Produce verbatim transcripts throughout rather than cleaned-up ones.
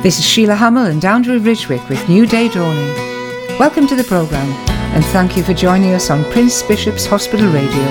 This is Sheila Hamill and Andrew Ridgwick with New Day Dawning. Welcome to the programme and thank you for joining us on Prince Bishop's Hospital Radio.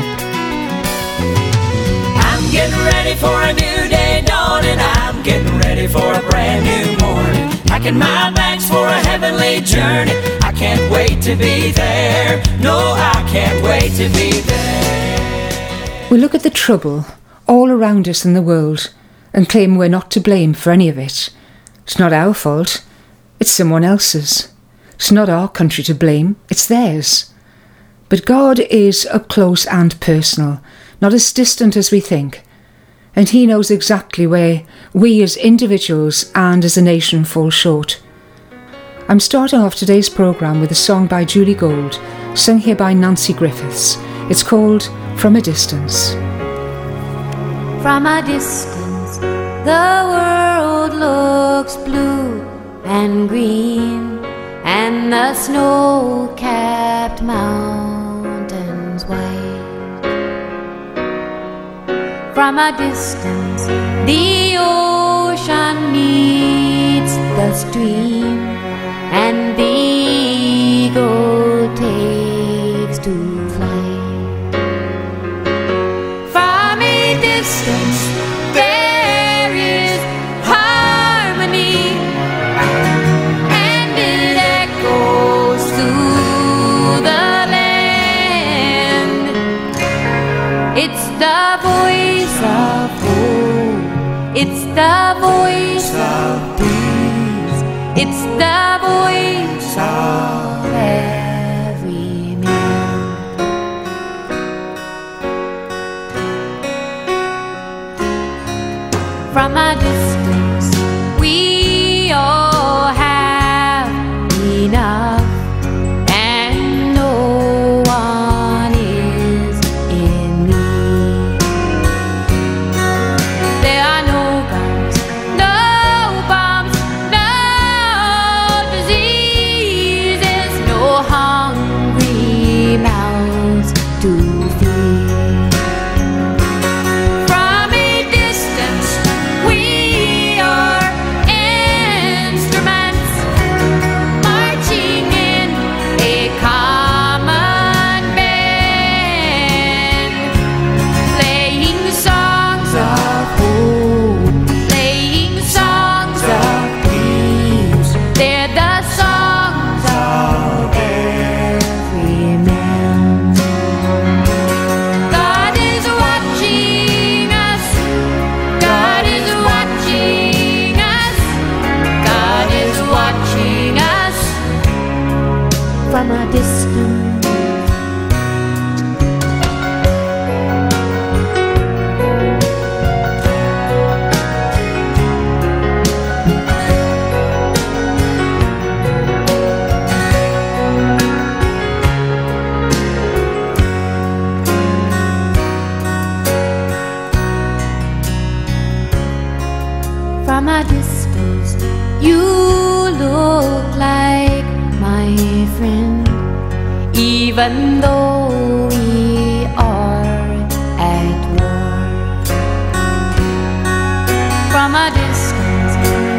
I'm getting ready for a new day dawning. I'm getting ready for a brand new morning. Packing my bags for a heavenly journey. I can't wait to be there. No, I can't wait to be there. We look at the trouble all around us in the world and claim we're not to blame for any of it. It's not our fault, it's someone else's. It's not our country to blame, it's theirs. But God is up close and personal, not as distant as we think. And He knows exactly where we as individuals and as a nation fall short. I'm starting off today's programme with a song by Julie Gold, sung here by Nancy Griffiths. It's called From a Distance. From a distance, the world looks blue and green, and the snow-capped mountains white. From a distance, the ocean meets the stream, and the eagle takes to flight. From a distance, there is harmony, and it echoes through the land. It's the voice of hope, it's the voice of peace, it's the voice of every man. From a distance, we all have enough, and no one is in need. There are no guns, no bombs, no diseases, no hungry mouths to feed. From a distance, we are instruments marching in a common band, playing songs of hope, playing songs of peace. They're the songs of every man. God is watching us. God is watching us. God is watching us from a distance. From a distance, you look like my friend, even though we are at war. From a distance,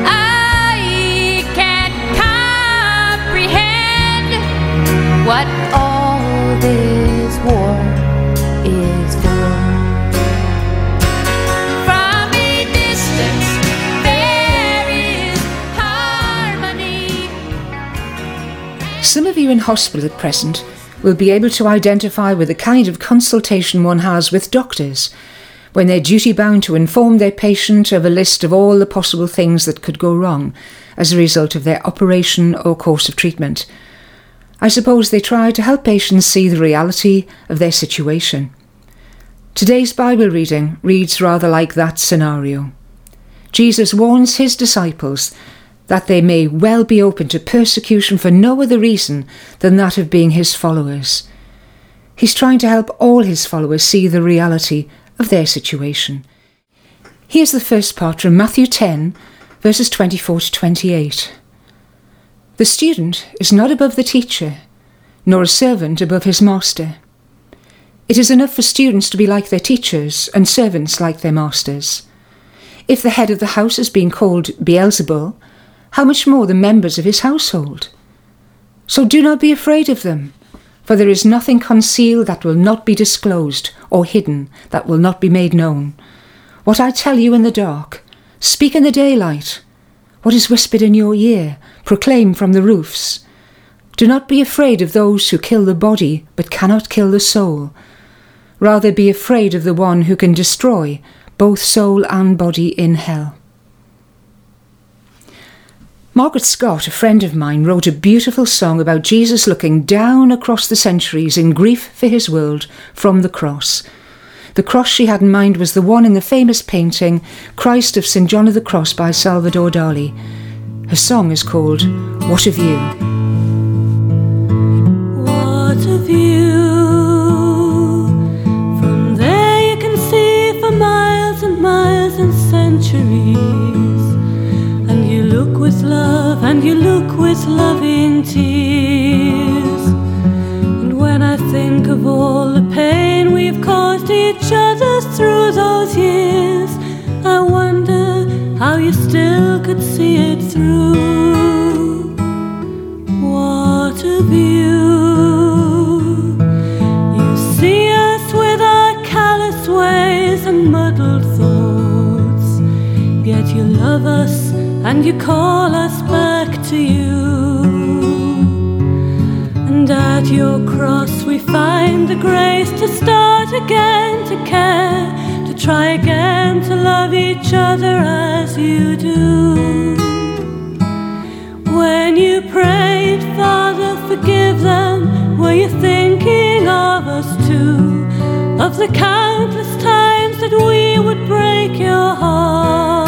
I can't comprehend what all this war is for. From a distance, there is harmony. Some of you in hospital at present will be able to identify with the kind of consultation one has with doctors when they're duty-bound to inform their patient of a list of all the possible things that could go wrong as a result of their operation or course of treatment. I suppose they try to help patients see the reality of their situation. Today's Bible reading reads rather like that scenario. Jesus warns his disciples that they may well be open to persecution for no other reason than that of being his followers. He's trying to help all his followers see the reality of their situation. Here's the first part from Matthew ten, verses twenty-four to twenty-eight. The student is not above the teacher, nor a servant above his master. It is enough for students to be like their teachers and servants like their masters. If the head of the house is being called Beelzebul, how much more the members of his household? So do not be afraid of them, for there is nothing concealed that will not be disclosed, or hidden that will not be made known. What I tell you in the dark, speak in the daylight. What is whispered in your ear, proclaim from the roofs. Do not be afraid of those who kill the body, but cannot kill the soul. Rather be afraid of the one who can destroy both soul and body in hell. Margaret Scott, a friend of mine, wrote a beautiful song about Jesus looking down across the centuries in grief for his world from the cross. The cross she had in mind was the one in the famous painting Christ of Saint John of the Cross by Salvador Dali. Her song is called What of You? What of you? From there you can see for miles and miles and centuries. And you look with love, and you look with loving tears. And when I think of all the pain we've caused each other through those years, I wonder how you still could see it through. What of you? You see us with our callous ways and muddled thoughts, yet you love us and you call us back to you. And at your cross we find the grace to start again, to care, to try again, to love each other as you do. When you prayed, Father, forgive them, were you thinking of us too? Of the countless times that we would break your heart?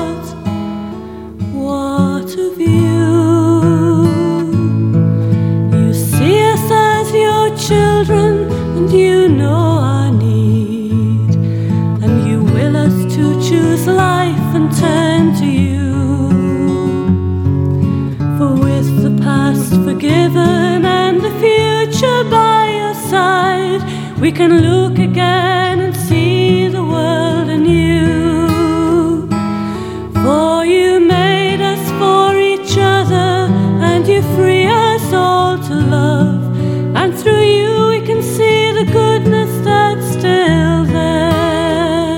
What of you? You see us as your children, and you know our need, and you will us to choose life and turn to you. For with the past forgiven and the future by your side, we can look again and see the world anew. For you made us for each other, and you free us all to love, and through you we can see the goodness that's still there.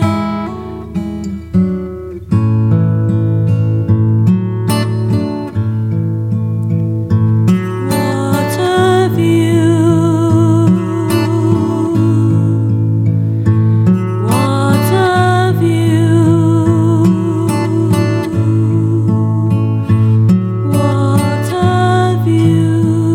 What of you? What of you? What of you?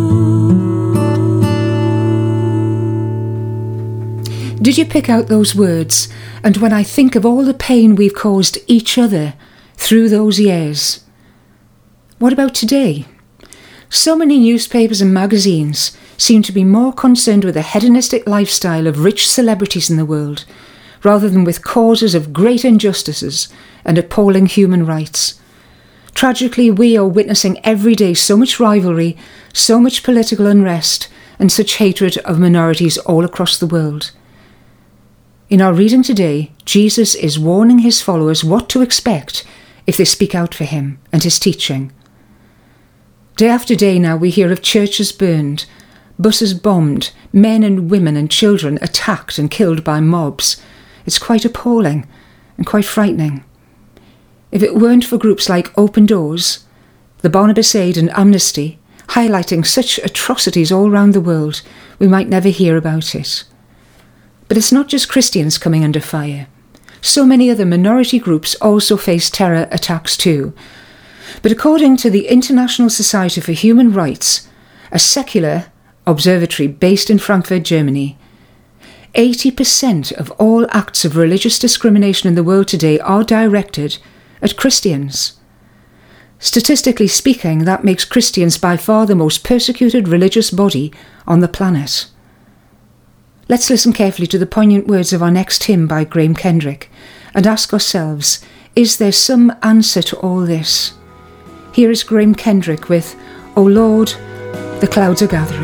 Did you pick out those words? And when I think of all the pain we've caused each other through those years. What about today? So many newspapers and magazines seem to be more concerned with the hedonistic lifestyle of rich celebrities in the world, rather than with causes of great injustices and appalling human rights. Tragically, we are witnessing every day so much rivalry, so much political unrest, and such hatred of minorities all across the world. In our reading today, Jesus is warning his followers what to expect if they speak out for him and his teaching. Day after day now we hear of churches burned, buses bombed, men and women and children attacked and killed by mobs. It's quite appalling and quite frightening. If it weren't for groups like Open Doors, the Barnabas Aid and Amnesty, highlighting such atrocities all around the world, we might never hear about it. But it's not just Christians coming under fire. So many other minority groups also face terror attacks too. But according to the International Society for Human Rights, a secular observatory based in Frankfurt, Germany, eighty percent of all acts of religious discrimination in the world today are directed at Christians. Statistically speaking, that makes Christians by far the most persecuted religious body on the planet. Let's listen carefully to the poignant words of our next hymn by Graham Kendrick and ask ourselves, is there some answer to all this? Here is Graham Kendrick with O Lord, the clouds are gathering.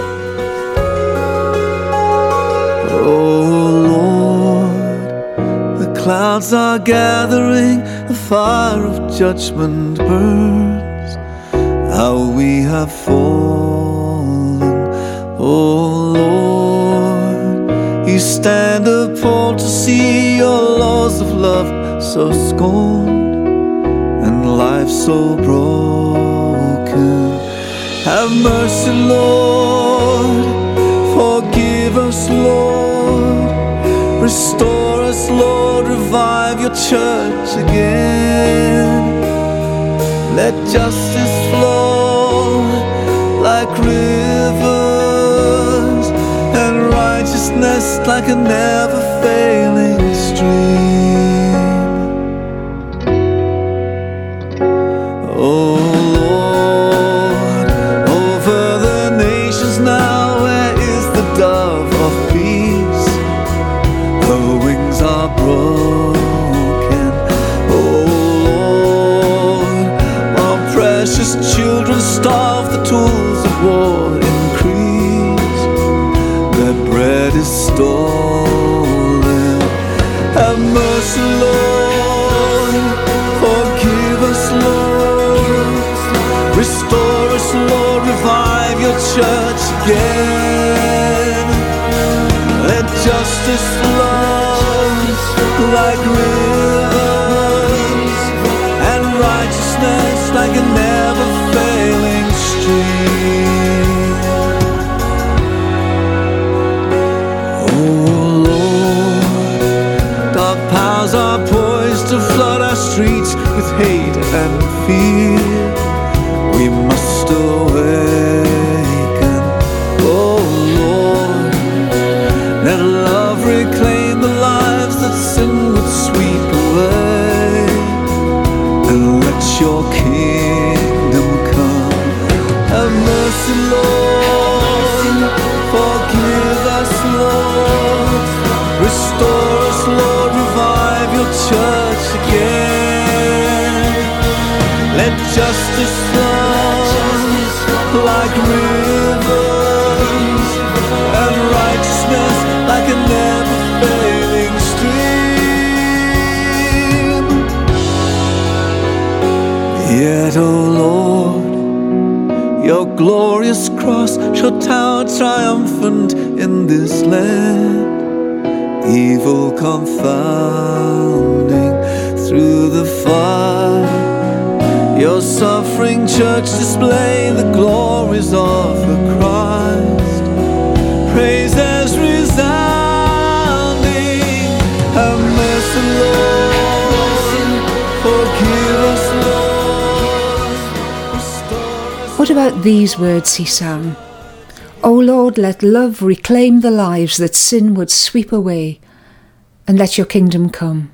Oh Lord, the clouds are gathering, the fire of judgment burns. how we have fallen. Oh Lord, you stand appalled to see your laws of love so scorned and life so broken. Have mercy, Lord, forgive us, Lord, restore us, Lord, revive your church again. Let justice flow like rivers and righteousness like a never-failing stream. Oh Lord, over the nations now, where is the dove of peace? Her wings are broken. Oh Lord, while precious children starve, the tools of war increase, their bread is stolen. Have mercy, Lord, forgive us, Lord, restore us, Lord, revive your church again. Let justice flow like rivers and righteousness like a never-failing stream. Oh Lord, dark powers are poised to flood our streets with hate and fear. We must awaken. Oh Lord, let love reclaim the lives that sin would sweep away, and let your kingdom come. Have mercy, Lord, forgive us, Lord, restore us, Lord, revive your church again. Let justice flow like rivers and righteousness like a never-failing stream. Yet, O Lord, your glorious cross shall tower triumphant in this land, evil confounding through the fire. Your suffering church display the glories of the Christ. Praises resounding. Have mercy, Lord, forgive us, Lord, restore us. What about these words he sang? O Lord, let love reclaim the lives that sin would sweep away, and let your kingdom come.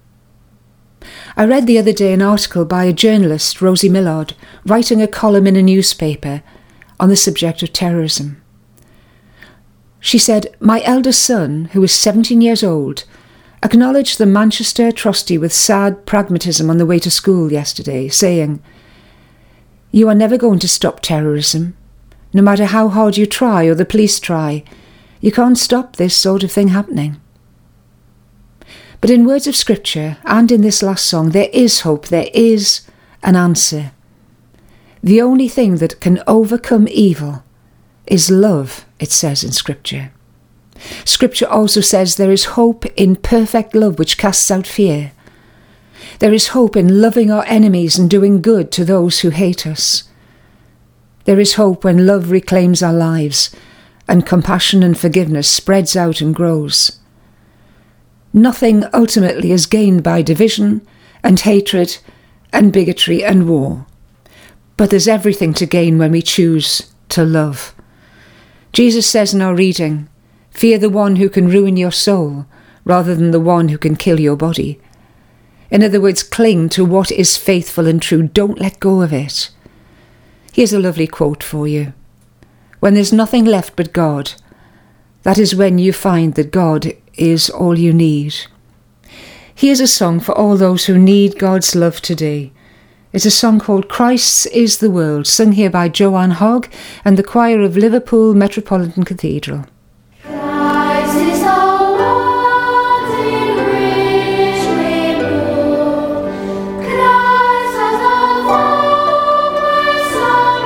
I read the other day an article by a journalist, Rosie Millard, writing a column in a newspaper on the subject of terrorism. She said, "My eldest son, who is seventeen years old, acknowledged the Manchester atrocity with sad pragmatism on the way to school yesterday, saying, 'You are never going to stop terrorism. No matter how hard you try or the police try, you can't stop this sort of thing happening.' But in words of scripture and in this last song, there is hope, there is an answer. The only thing that can overcome evil is love, it says in scripture. Scripture also says there is hope in perfect love which casts out fear. There is hope in loving our enemies and doing good to those who hate us. There is hope when love reclaims our lives and compassion and forgiveness spreads out and grows. Nothing ultimately is gained by division and hatred and bigotry and war. But there's everything to gain when we choose to love. Jesus says in our reading, "Fear the one who can ruin your soul rather than the one who can kill your body." In other words, cling to what is faithful and true. Don't let go of it. Here's a lovely quote for you. When there's nothing left but God, that is when you find that God is all you need. Here's a song for all those who need God's love today. It's a song called Christ is the World, sung here by Joanne Hogg and the choir of Liverpool Metropolitan Cathedral. Christ is our Lord in richly blue. Christ as our former Son.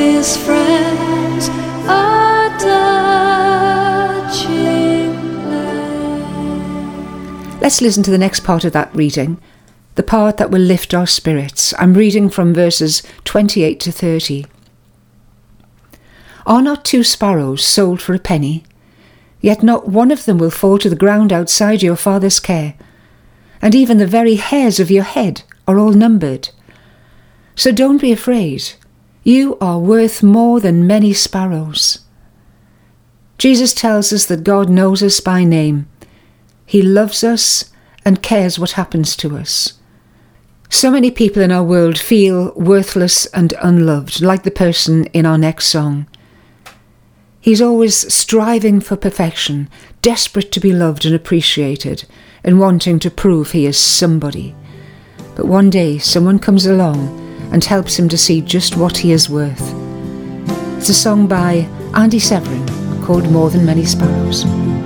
his friends a touching play. Let's listen to the next part of that reading, the part that will lift our spirits. I'm reading from verses twenty-eight to thirty. Are not two sparrows sold for a penny? Yet not one of them will fall to the ground outside your Father's care, and even the very hairs of your head are all numbered. So don't be afraid. You are worth more than many sparrows. Jesus tells us that God knows us by name. He loves us and cares what happens to us. So many people in our world feel worthless and unloved, like the person in our next song. He's always striving for perfection, desperate to be loved and appreciated, and wanting to prove he is somebody. But one day someone comes along and helps him to see just what he is worth. It's a song by Andy Severin called More Than Many Sparrows.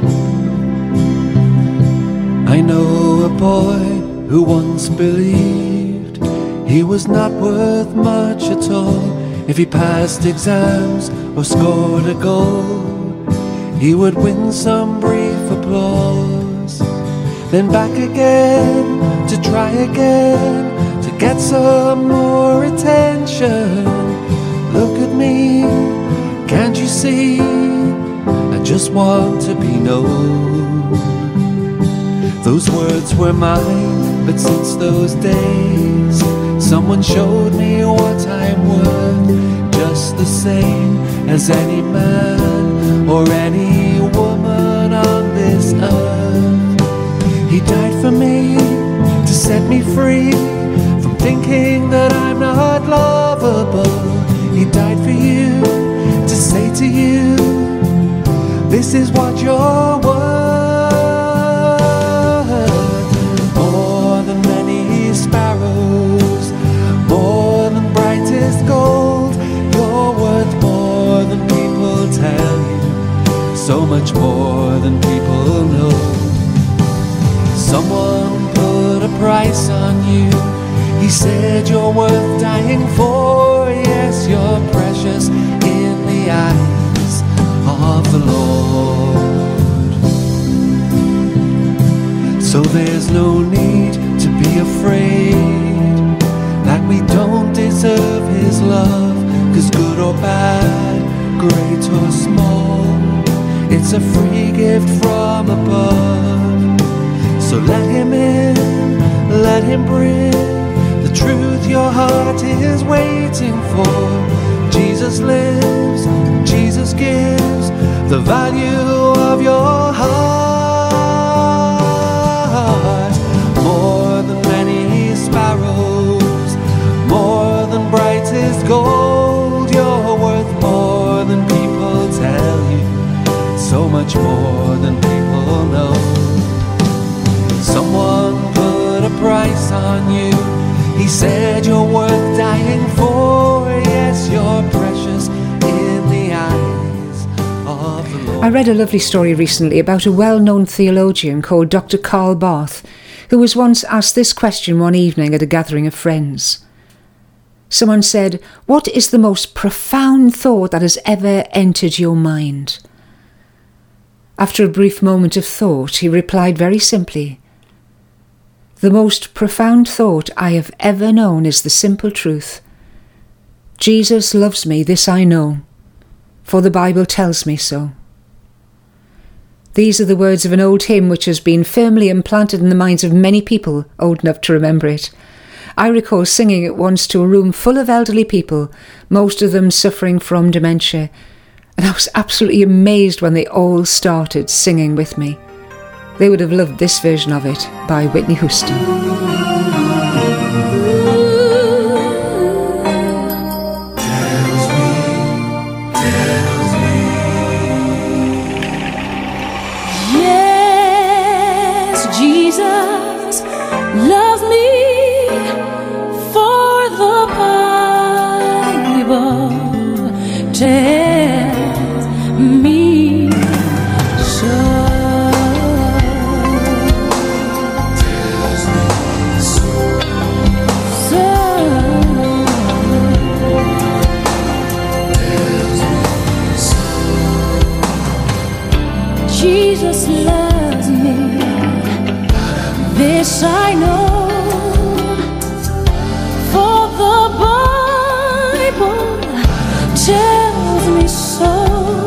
I know a boy who once believed he was not worth much at all. If he passed exams or scored a goal, he would win some brief applause. Then back again to try again, to get some more attention. Look at me, can't you see? I just want to be known. Those words were mine, but since those days, someone showed me what I'm worth, just the same as any man or any woman on this earth. He died for me to set me free from thinking that I'm not lovable. He died for you to say to you, this is what you're worth. More than many sparrows, more than brightest gold. You're worth more than people tell you, so much more than people know. Someone put a price on you. He said you're worth dying for. Yes, you're precious in the eyes of the Lord. So there's no need to be afraid that we don't deserve his love, 'cause good or bad, great or small, it's a free gift from above. So let him in, let him bring the truth your heart is waiting for. Jesus lives, Jesus gives the value of your heart. More than many sparrows, more than brightest gold. You're worth more than people tell you, so much more than people know. Someone put a price on you. He said you're worth dying for. Yes, you're precious in the eyes of the Lord. I read a lovely story recently about a well-known theologian called Doctor Karl Barth, who was once asked this question one evening at a gathering of friends. Someone said, "What is the most profound thought that has ever entered your mind?" After a brief moment of thought, he replied very simply, "The most profound thought I have ever known is the simple truth. Jesus loves me, this I know, for the Bible tells me so." These are the words of an old hymn which has been firmly implanted in the minds of many people old enough to remember it. I recall singing it once to a room full of elderly people, most of them suffering from dementia, and I was absolutely amazed when they all started singing with me. They would have loved this version of it by Whitney Houston. Yes, Jesus, love me, for the Bible tells me so. So Jesus loves me. This I know, for the Bible tells me so.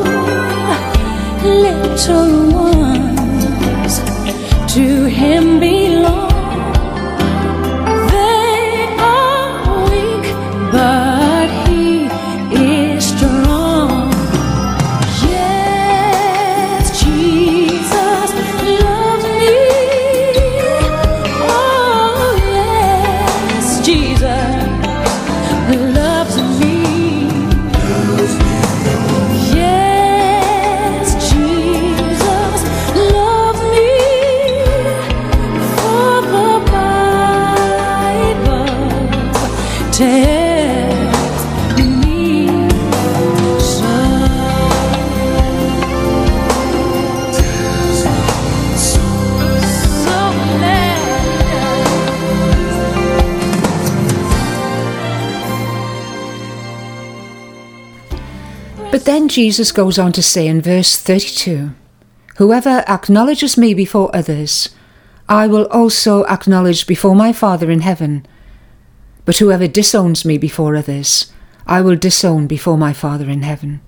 Little ones to Him belong. They are weak, but He is strong. Yes, Jesus loves me. Oh, yes, Jesus loves me. Yes, Jesus loves me. For the Bible tells me so. So let But then Jesus goes on to say in verse thirty-two, "Whoever acknowledges me before others, I will also acknowledge before my Father in heaven. But whoever disowns me before others, I will disown before my Father in heaven."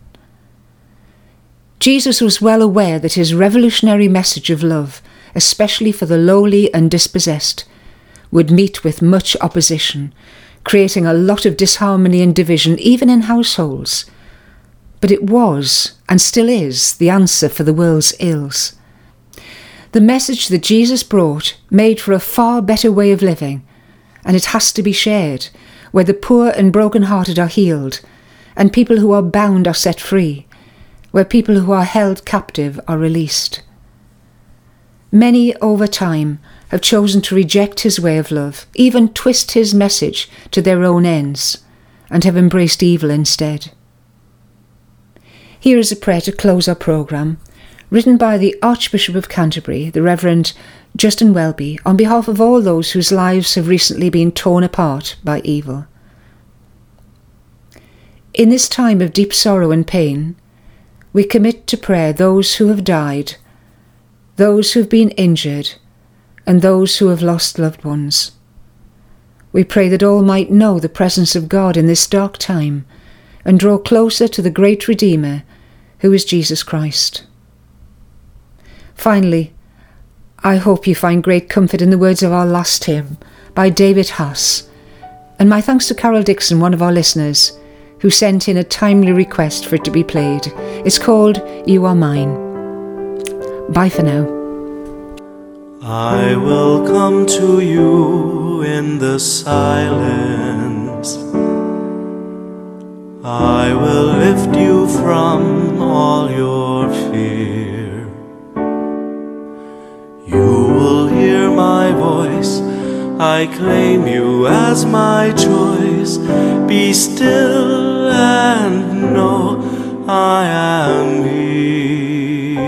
Jesus was well aware that his revolutionary message of love, especially for the lowly and dispossessed, would meet with much opposition, creating a lot of disharmony and division even in households. But it was, and still is, the answer for the world's ills. The message that Jesus brought made for a far better way of living, and it has to be shared, where the poor and broken-hearted are healed, and people who are bound are set free, where people who are held captive are released. Many, over time, have chosen to reject his way of love, even twist his message to their own ends, and have embraced evil instead. Here is a prayer to close our programme, written by the Archbishop of Canterbury, the Reverend Justin Welby, on behalf of all those whose lives have recently been torn apart by evil. In this time of deep sorrow and pain, we commit to prayer those who have died, those who have been injured, and those who have lost loved ones. We pray that all might know the presence of God in this dark time and draw closer to the great Redeemer, who is Jesus Christ. Finally, I hope you find great comfort in the words of our last hymn by David Haas, and my thanks to Carol Dixon, one of our listeners, who sent in a timely request for it to be played. It's called You Are Mine. Bye for now. I will come to you in the silence. I will lift you from all your fear. You will hear my voice. I claim you as my choice. Be still and know I am here.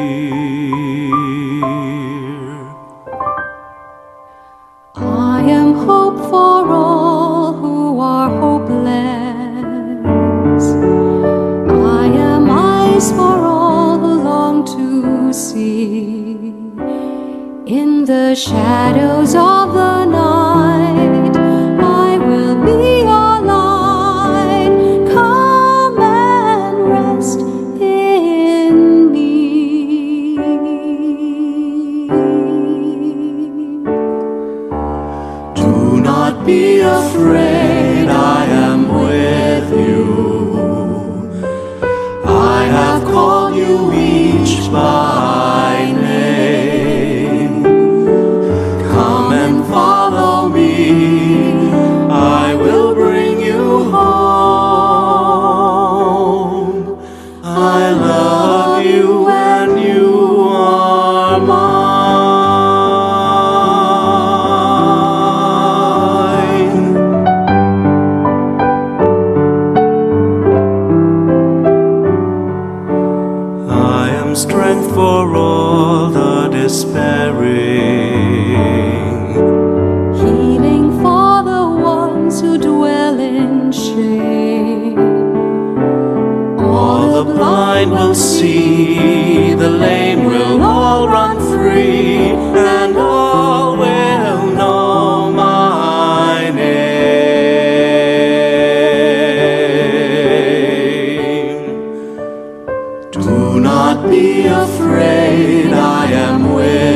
I am hope for all who are hopeless. I am eyes for all who long to see. In the shadows of the night, I will be your light. Come and rest in me. Do not be afraid, I am with you. I have called you each by name. Come and follow me, I will bring you home. I love you and you are mine. I am strength for all the despairing, Healing for the ones who dwell in shame. all the blind will see, the lame will walk. Do not be afraid, I am with